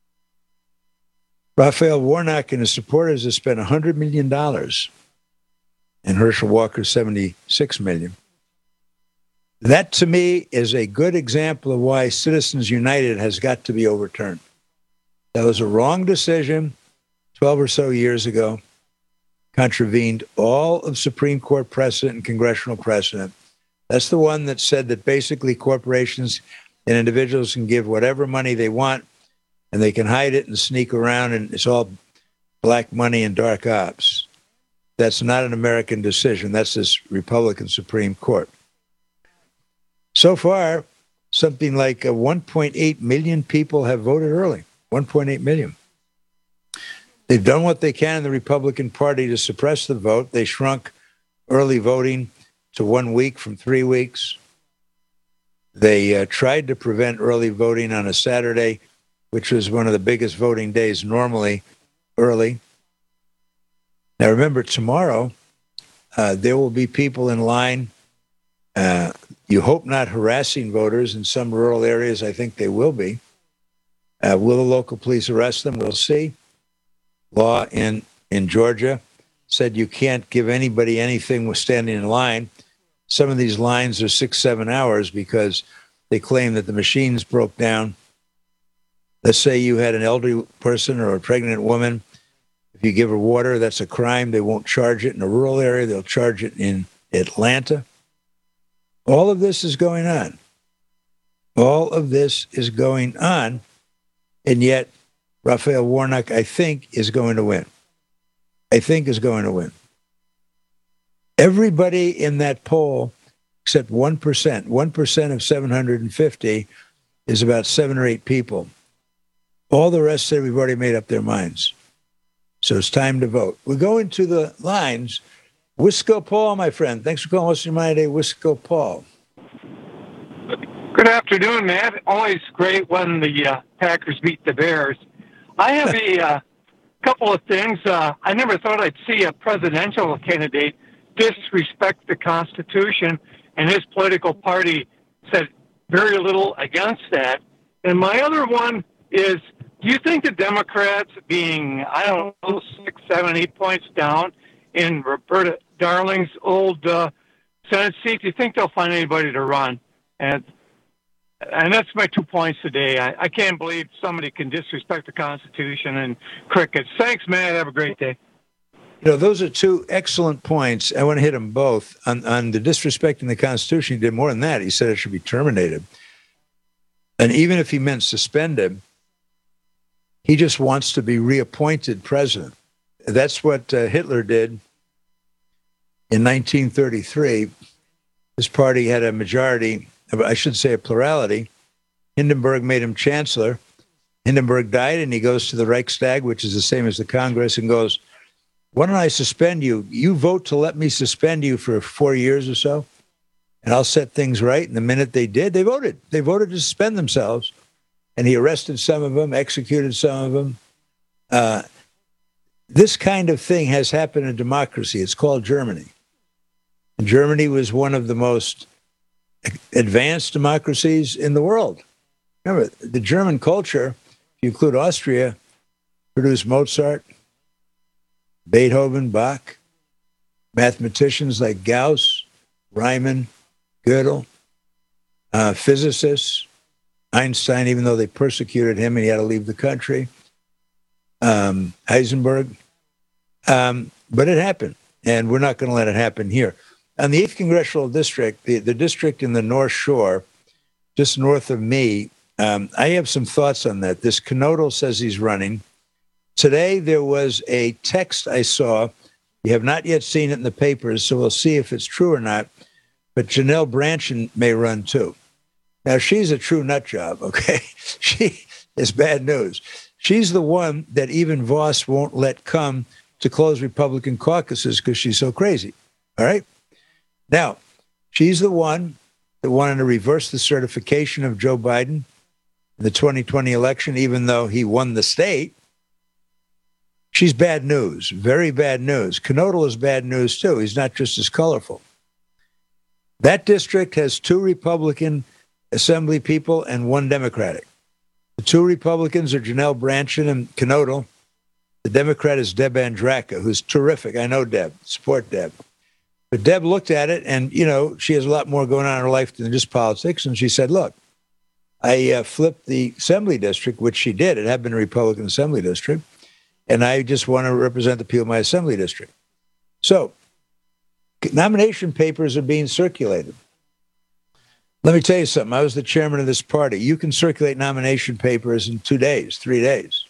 Raphael Warnock and his supporters have spent one hundred million dollars, and Herschel Walker seventy-six million dollars. That, to me, is a good example of why Citizens United has got to be overturned. That was a wrong decision twelve or so years ago, contravened all of Supreme Court precedent and congressional precedent. That's the one that said that basically corporations and individuals can give whatever money they want, and they can hide it and sneak around, and it's all black money and dark ops. That's not an American decision. That's this Republican Supreme Court. So far, something like uh, one point eight million people have voted early. one point eight million. They've done what they can in the Republican Party to suppress the vote. They shrunk early voting to one week from three weeks. They uh, tried to prevent early voting on a Saturday, which was one of the biggest voting days normally early. Now, remember, tomorrow, uh, there will be people in line. Uh, you hope not harassing voters in some rural areas. I think they will be. Uh, will the local police arrest them? We'll see. Law in, in Georgia said you can't give anybody anything with standing in line. Some of these lines are six, seven hours because they claim that the machines broke down. Let's say you had an elderly person or a pregnant woman. If you give her water, that's a crime. They won't charge it in a rural area. They'll charge it in Atlanta. All of this is going on. All of this is going on. And yet, Raphael Warnock, I think, is going to win. I think is going to win. Everybody in that poll, except one percent, one percent of seven hundred fifty is about seven or eight people, All the rest said we've already made up their minds. So it's time to vote. We go into the lines. Wisco Paul, my friend. Thanks for calling. What's your mind today, Wisco Paul? Good afternoon, Matt. Always great when the uh, Packers beat the Bears. I have a uh, couple of things. Uh, I never thought I'd see a presidential candidate disrespect the Constitution, and his political party said very little against that. And my other one is, do you think the Democrats being, I don't know, six, seven, eight points down in Roberta Darling's old uh, Senate seat, do you think they'll find anybody to run? And and that's my two points today. I, I can't believe somebody can disrespect the Constitution and crickets. Thanks, Matt. Have a great day. You know, those are two excellent points. I want to hit them both. On, on the disrespecting the Constitution, he did more than that. He said it should be terminated. And even if he meant suspended, he just wants to be reappointed president. That's what uh, Hitler did in nineteen thirty-three. His party had a majority, I should say a plurality. Hindenburg made him chancellor. Hindenburg died, and he goes to the Reichstag, which is the same as the Congress, and goes, why don't I suspend you? You vote to let me suspend you for four years or so, and I'll set things right. And the minute they did, they voted. They voted to suspend themselves. And he arrested some of them, executed some of them. Uh, this kind of thing has happened in democracy. It's called Germany. And Germany was one of the most advanced democracies in the world. Remember, the German culture, if you include Austria, produced Mozart, Beethoven, Bach, mathematicians like Gauss, Riemann, Gödel, uh, physicists, Einstein, even though they persecuted him and he had to leave the country, um, Heisenberg. Um, but it happened, and we're not going to let it happen here. On the eighth Congressional District, the, the district in the North Shore, just north of me, um, I have some thoughts on that. This Knodel says he's running. Today, there was a text I saw. You have not yet seen it in the papers, so we'll see if it's true or not. But Janelle Brandtjen may run too. Now, she's a true nut job, okay? She is bad news. She's the one that even Voss won't let come to close Republican caucuses because she's so crazy, all right? Now, she's the one that wanted to reverse the certification of Joe Biden in the twenty twenty election, even though he won the state. She's bad news, very bad news. Knodel is bad news, too. He's not just as colorful. That district has two Republican Assembly people and one Democratic. The two Republicans are Janelle Brandtjen and Knodel. The Democrat is Deb Andraka, who's terrific. I know Deb, support Deb. But Deb looked at it, and, you know, she has a lot more going on in her life than just politics. And she said, look, I uh, flipped the Assembly district, which she did. It had been a Republican Assembly district. And I just want to represent the people of my Assembly district. So nomination papers are being circulated. Let me tell you something. I was the chairman of this party. You can circulate nomination papers in two days, three days.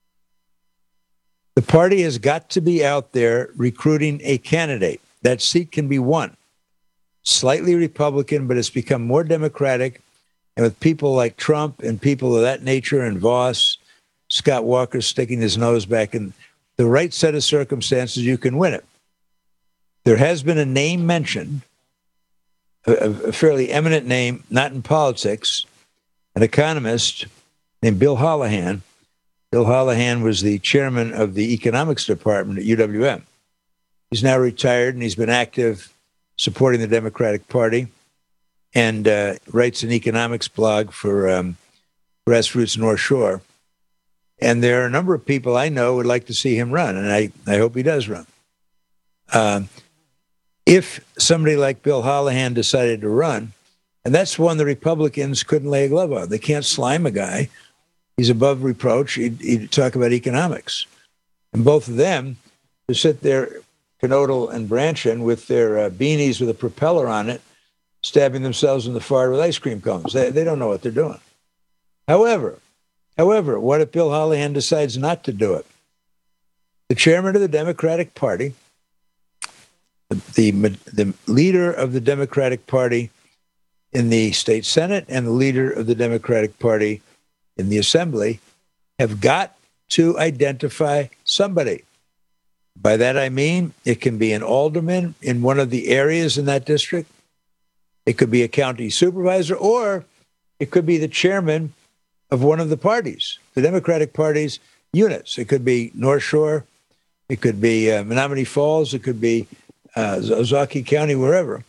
The party has got to be out there recruiting a candidate. That seat can be won. Slightly Republican, but it's become more Democratic. And with people like Trump and people of that nature and Voss, Scott Walker sticking his nose back in the right set of circumstances, you can win it. There has been a name mentioned, a, a fairly eminent name, not in politics, an economist named Bill Holohan. Bill Holohan was the chairman of the economics department at U W M. He's now retired, and he's been active supporting the Democratic Party and uh, writes an economics blog for um, Grassroots North Shore. And there are a number of people I know would like to see him run, and I, I hope he does run. Uh, if somebody like Bill Holohan decided to run, and that's one the Republicans couldn't lay a glove on. They can't slime a guy. He's above reproach. He'd, he'd talk about economics. And both of them to sit there, Knodel and Brandtjen, with their uh, beanies with a propeller on it, stabbing themselves in the forehead with ice cream cones. They, they don't know what they're doing. However, However, what if Bill Holohan decides not to do it? The chairman of the Democratic Party, the, the leader of the Democratic Party in the state Senate, and the leader of the Democratic Party in the Assembly have got to identify somebody. By that I mean it can be an alderman in one of the areas in that district. It could be a county supervisor, or it could be the chairman of one of the parties, the Democratic Party's units. It could be North Shore. It could be uh, Menominee Falls. It could be uh, Ozaukee County, wherever.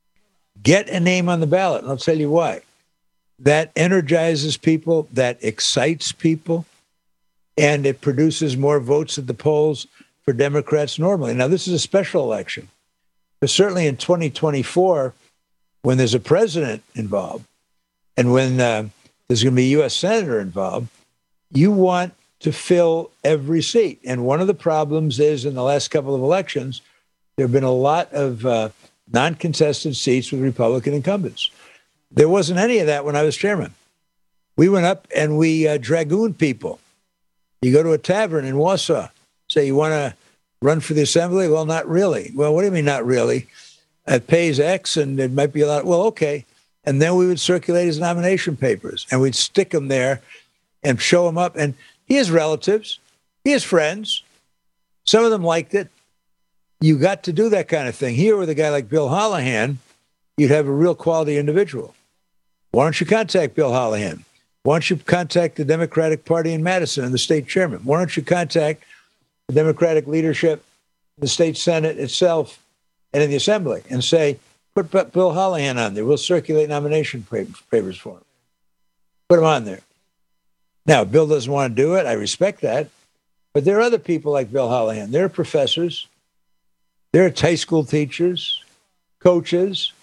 Get a name on the ballot, and I'll tell you why. That energizes people, that excites people, and it produces more votes at the polls for Democrats normally. Now, this is a special election, but certainly in twenty twenty-four, when there's a president involved, and when uh, there's going to be a U S senator involved, you want to fill every seat. And one of the problems is in the last couple of elections, there have been a lot of uh, non-contested seats with Republican incumbents. There wasn't any of that when I was chairman. We went up and we uh, dragooned people. You go to a tavern in Wausau, say, you want to run for the assembly? Well, not really. Well, what do you mean not really? It pays X and it might be a lot. Well, okay. And then we would circulate his nomination papers and we'd stick them there and show him up. And he has relatives. He has friends. Some of them liked it. You got to do that kind of thing. Here with a guy like Bill Holohan, you'd have a real quality individual. Why don't you contact Bill Holohan? Why don't you contact the Democratic Party in Madison and the state chairman? Why don't you contact the Democratic leadership, the state Senate itself, and in the Assembly and say, put Bill Holohan on there. We'll circulate nomination papers for him. Put him on there. Now, Bill doesn't want to do it. I respect that. But there are other people like Bill Holohan. There are professors. There are high school teachers, coaches.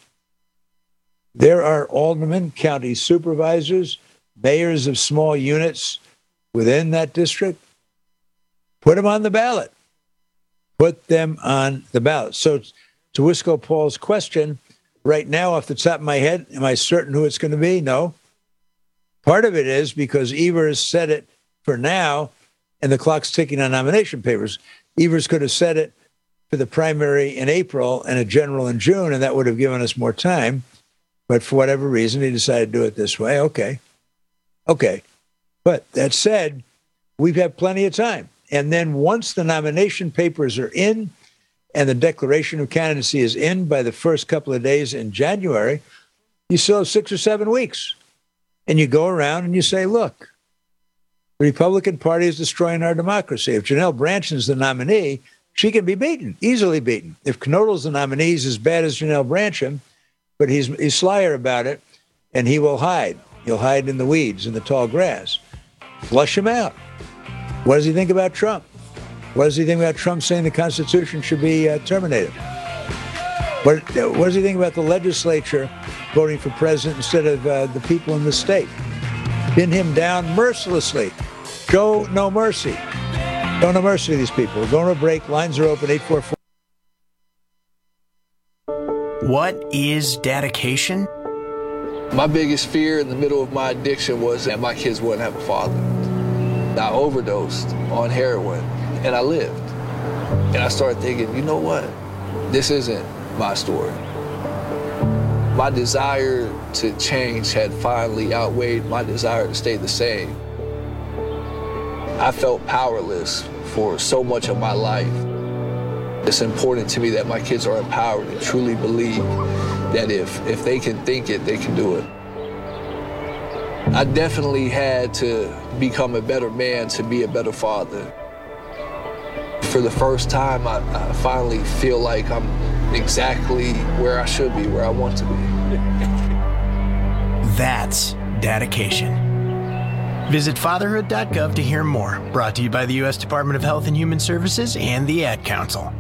There are aldermen, county supervisors, mayors of small units within that district. Put them on the ballot. Put them on the ballot. So to Wisco Paul's question, right now, off the top of my head, am I certain who it's going to be? No. Part of it is because Evers said it for now, and the clock's ticking on nomination papers. Evers could have said it for the primary in April and a general in June, and that would have given us more time. But for whatever reason, he decided to do it this way. Okay. Okay. But that said, we've had plenty of time. And then once the nomination papers are in and the declaration of candidacy is in by the first couple of days in January, you still have six or seven weeks. And you go around and you say, look, the Republican Party is destroying our democracy. If Janelle Branson's the nominee, she can be beaten, easily beaten. If Knodl's the nominee, he's as bad as Janelle Branson, but he's, he's slyer about it, and he will hide. He'll hide in the weeds, in the tall grass. Flush him out. What does he think about Trump? What does he think about Trump saying the Constitution should be uh, terminated? What, what does he think about the legislature voting for president instead of uh, the people in the state? Pin him down mercilessly. Show no mercy. Show no mercy to these people. We're going to a break. Lines are open, eight four four. What is dedication? My biggest fear in the middle of my addiction was that my kids wouldn't have a father. I overdosed on heroin, and I lived. And I started thinking, you know what? This isn't my story. My desire to change had finally outweighed my desire to stay the same. I felt powerless for so much of my life. It's important to me that my kids are empowered and truly believe that if, if they can think it, they can do it. I definitely had to become a better man to be a better father. For the first time, I, I finally feel like I'm exactly where I should be, where I want to be. That's dedication. Visit fatherhood dot gov to hear more. Brought to you by the U S Department of Health and Human Services and the Ad Council.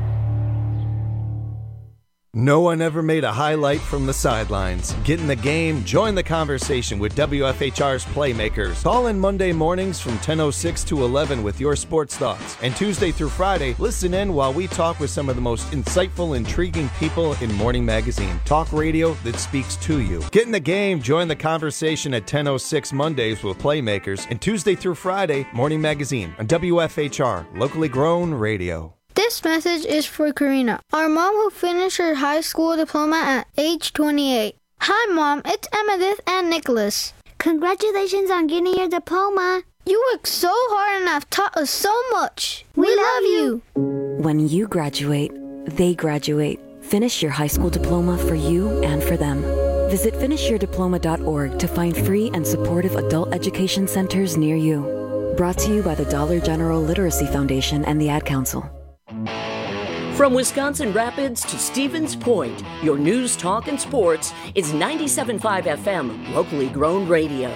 No one ever made a highlight from the sidelines. Get in the game, join the conversation with W F H R's Playmakers. Call in Monday mornings from ten oh six to eleven with your sports thoughts. And Tuesday through Friday, listen in while we talk with some of the most insightful, intriguing people in Morning Magazine. Talk radio that speaks to you. Get in the game, join the conversation at ten oh six Mondays with Playmakers. And Tuesday through Friday, Morning Magazine on W F H R, locally grown radio. This message is for Karina, our mom who finished her high school diploma at age twenty-eight. Hi, Mom. It's Emmettith and Nicholas. Congratulations on getting your diploma. You work so hard and have taught us so much. We, we love you. When you graduate, they graduate. Finish your high school diploma for you and for them. Visit finish your diploma dot org to find free and supportive adult education centers near you. Brought to you by the Dollar General Literacy Foundation and the Ad Council. From Wisconsin Rapids to Stevens Point, your news, talk, and sports is ninety-seven point five F M, locally grown radio.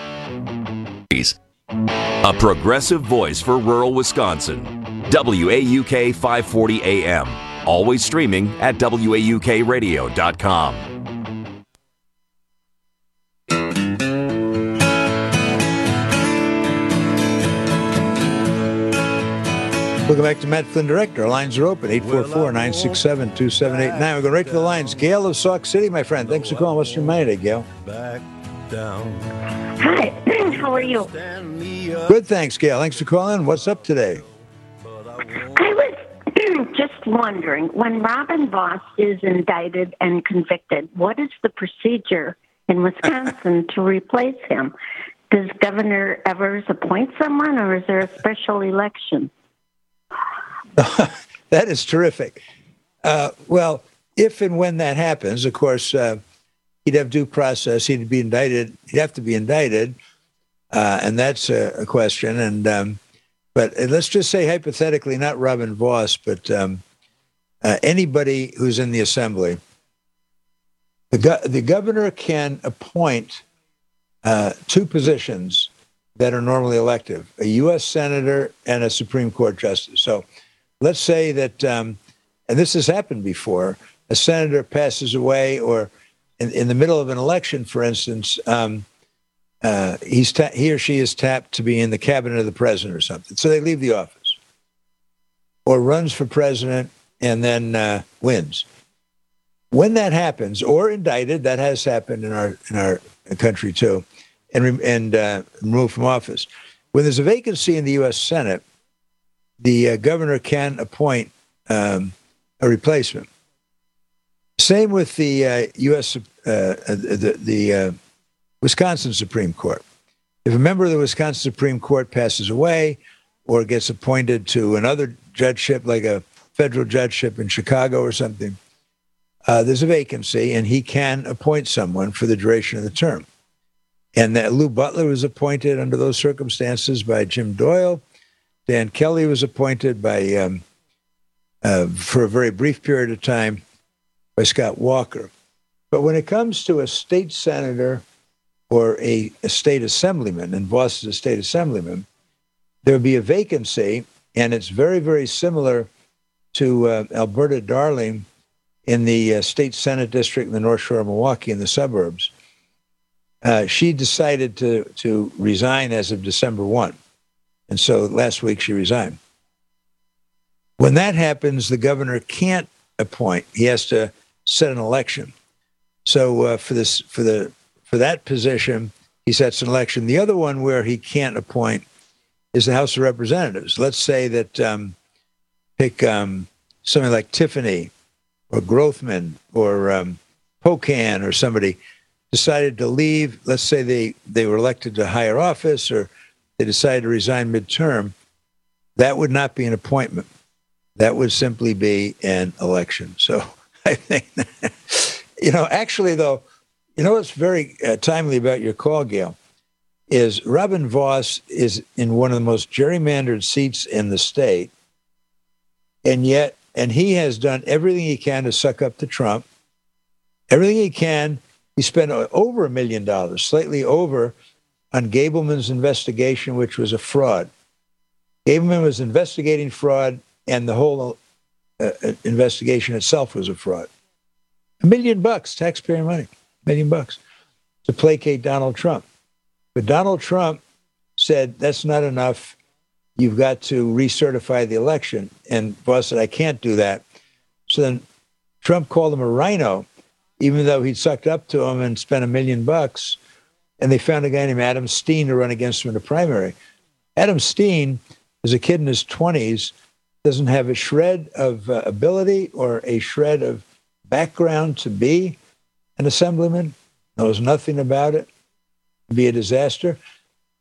A progressive voice for rural Wisconsin. W A U K five forty A M. Always streaming at W A U K radio dot com. Welcome back to Matt Flynn Director. Our lines are open, eight four four, nine six seven, two seven eight nine. We're going right to the lines. Gail of Sauk City, my friend. Thanks for calling. What's your mind today, Gail? Hi, how are you? Good, thanks, Gail. Thanks for calling. What's up today? I was just wondering, when Robin Vos is indicted and convicted, what is the procedure in Wisconsin to replace him? Does Governor Evers appoint someone, or is there a special election? That is terrific. Uh, well, if and when that happens, of course, uh, he'd have due process. He'd be indicted. He'd have to be indicted, uh, and that's a, a question. And um, but let's just say hypothetically, not Robin Vos, but um, uh, anybody who's in the assembly. The go- the governor can appoint uh, two positions that are normally elective: a U S senator and a Supreme Court justice. So. Let's say that, um, and this has happened before, a senator passes away, or in, in the middle of an election, for instance, um, uh, he's ta- he or she is tapped to be in the cabinet of the president or something. So they leave the office, or runs for president and then uh, wins. When that happens, or indicted, that has happened in our in our country too, and re- and uh, removed from office. When there's a vacancy in the U S Senate, the uh, governor can appoint um, a replacement. Same with the uh, U S Uh, the the uh, Wisconsin Supreme Court. If a member of the Wisconsin Supreme Court passes away or gets appointed to another judgeship, like a federal judgeship in Chicago or something, uh, there's a vacancy, and he can appoint someone for the duration of the term. And that Lou Butler was appointed under those circumstances by Jim Doyle. Dan Kelly was appointed by, um, uh, for a very brief period of time, by Scott Walker. But when it comes to a state senator or a, a state assemblyman, and Vos is a state assemblyman, there will be a vacancy, and it's very, very similar to uh, Alberta Darling in the uh, state Senate district in the North Shore of Milwaukee in the suburbs. Uh, she decided to, to resign as of December first. And so last week she resigned. When that happens, the governor can't appoint. He has to set an election. So uh, for this, for the for that position, he sets an election. The other one where he can't appoint is the House of Representatives. Let's say that um, pick um, something like Tiffany or Grothman or um, Pocan or somebody decided to leave. Let's say they, they were elected to higher office, or they decided to resign midterm. That would not be an appointment. That would simply be an election. So I think, that, you know, actually, though, you know what's very uh, timely about your call, Gail, is Robin Vos is in one of the most gerrymandered seats in the state. And yet, and he has done everything he can to suck up to Trump. Everything he can. He spent over a million dollars, slightly over, on Gableman's investigation, which was a fraud. Gableman was investigating fraud, and the whole uh, investigation itself was a fraud. A million bucks, taxpayer money, a million bucks, to placate Donald Trump. But Donald Trump said, that's not enough. You've got to recertify the election. And Vos said, I can't do that. So then Trump called him a rhino, even though he'd sucked up to him and spent a million bucks. And they found a guy named Adam Steen to run against him in the primary. Adam Steen is a kid in his twenties, doesn't have a shred of uh, ability or a shred of background to be an assemblyman, knows nothing about it, be a disaster.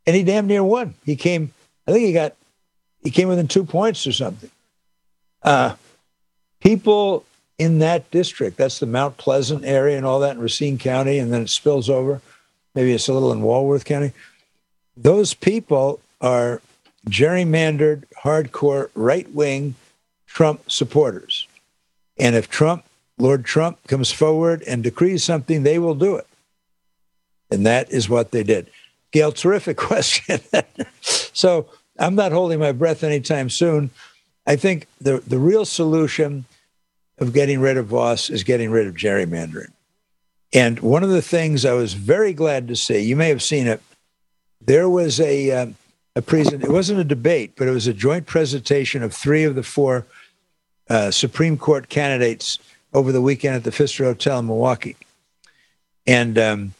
and he damn near won. He came, I think he got, he came within two points or something. Uh, people in that district, that's the Mount Pleasant area and all that in Racine County, and then it spills over. Maybe it's a little in Walworth County. Those people are gerrymandered, hardcore, right-wing Trump supporters. And if Trump, Lord Trump, comes forward and decrees something, they will do it. And that is what they did. Gail, terrific question. So I'm not holding my breath anytime soon. I think the, the real solution of getting rid of Voss is getting rid of gerrymandering. And one of the things I was very glad to see, you may have seen it, there was a, uh, a present, it wasn't a debate, but it was a joint presentation of three of the four uh, Supreme Court candidates over the weekend at the Pfister Hotel in Milwaukee. And um,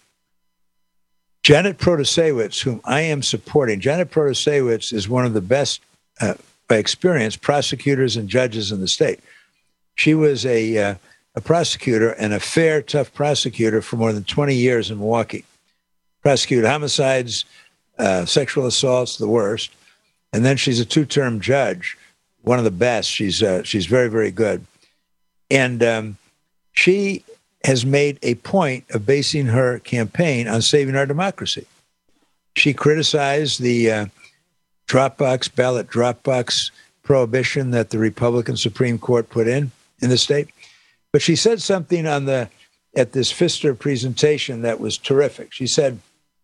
Janet Protasewicz, whom I am supporting, Janet Protasewicz is one of the best, uh, by experience, prosecutors and judges in the state. She was a, uh, a prosecutor and a fair, tough prosecutor for more than twenty years in Milwaukee. Prosecuted homicides, uh, sexual assaults, the worst. And then she's a two-term judge, one of the best. She's uh, she's very, very good. And um, she has made a point of basing her campaign on saving our democracy. She criticized the uh, Dropbox, ballot Dropbox prohibition that the Republican Supreme Court put in in the state. But she said something on the at this Pfister presentation that was terrific. She said,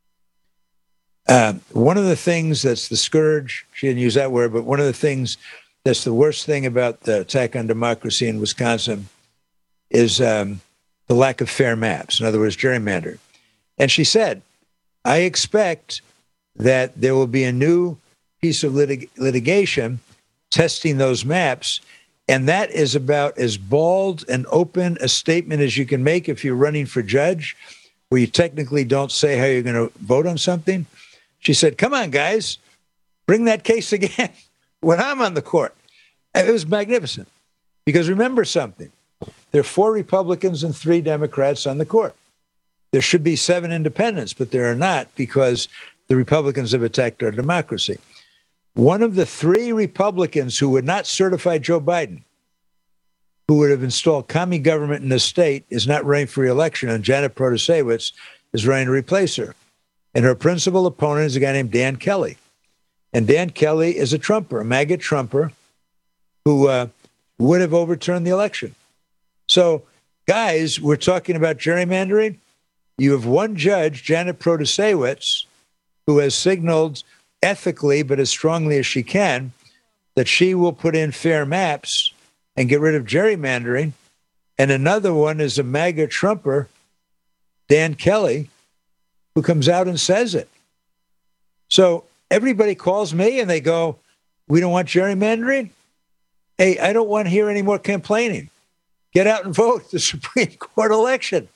uh, one of the things that's the scourge, she didn't use that word, but one of the things that's the worst thing about the attack on democracy in Wisconsin is um, the lack of fair maps. In other words, gerrymandering. And she said, I expect that there will be a new piece of litig- litigation testing those maps. And that is about as bald and open a statement as you can make if you're running for judge, where you technically don't say how you're going to vote on something. She said, come on, guys, bring that case again when I'm on the court. And it was magnificent. Because remember something, there are four Republicans and three Democrats on the court. There should be seven independents, but there are not because the Republicans have attacked our democracy. One of the three Republicans who would not certify Joe Biden, who would have installed commie government in the state, is not running for re-election, and Janet Protasewicz is running to replace her. And her principal opponent is a guy named Dan Kelly. And Dan Kelly is a Trumper, a MAGA Trumper, who uh, would have overturned the election. So, guys, we're talking about gerrymandering. You have one judge, Janet Protasewicz, who has signaled ethically, but as strongly as she can, that she will put in fair maps and get rid of gerrymandering. And another one is a MAGA Trumper, Dan Kelly, who comes out and says it. So everybody calls me and they go, we don't want gerrymandering. Hey, I don't want to hear any more complaining. Get out and vote the Supreme Court election.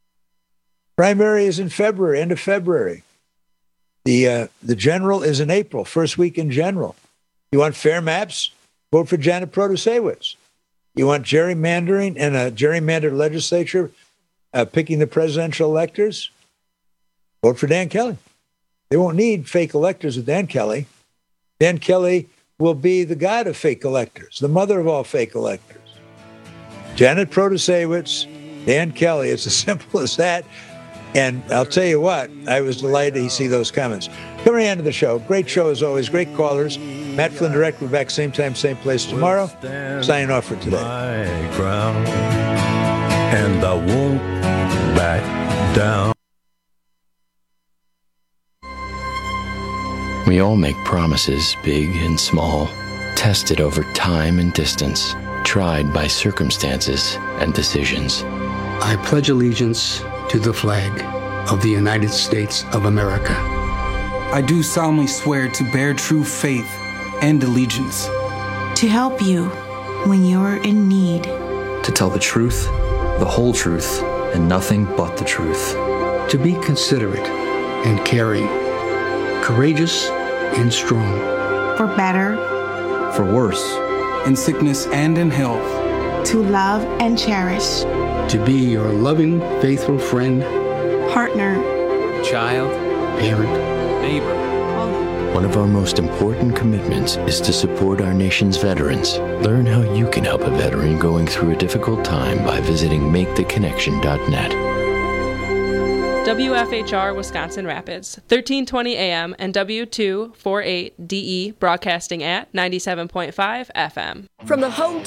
Primary is in February, end of February. The uh, the general is in April, first week in general. You want fair maps? Vote for Janet Protasewicz. You want gerrymandering and a gerrymandered legislature uh, picking the presidential electors? Vote for Dan Kelly. They won't need fake electors with Dan Kelly. Dan Kelly will be the god of fake electors, the mother of all fake electors. Janet Protasewicz, Dan Kelly. It's as simple as that. And I'll tell you what, I was delighted to see those comments. Coming to the end of the show. Great show as always. Great callers. Matt Flynn Direct. We're back same time, same place tomorrow. Signing off for today. My ground, and I won't back down. We all make promises, big and small, tested over time and distance, tried by circumstances and decisions. I pledge allegiance to the flag of the United States of America. I do solemnly swear to bear true faith and allegiance. To help you when you're in need. To tell the truth, the whole truth, and nothing but the truth. To be considerate and caring. Courageous and strong. For better. For worse. In sickness and in health. To love and cherish. To be your loving, faithful friend. Partner. Child. Parent. Neighbor. calling. One of our most important commitments is to support our nation's veterans. Learn how you can help a veteran going through a difficult time by visiting make the connection dot net. W F H R Wisconsin Rapids, thirteen twenty A M and W two forty-eight D E broadcasting at ninety-seven point five F M. From the home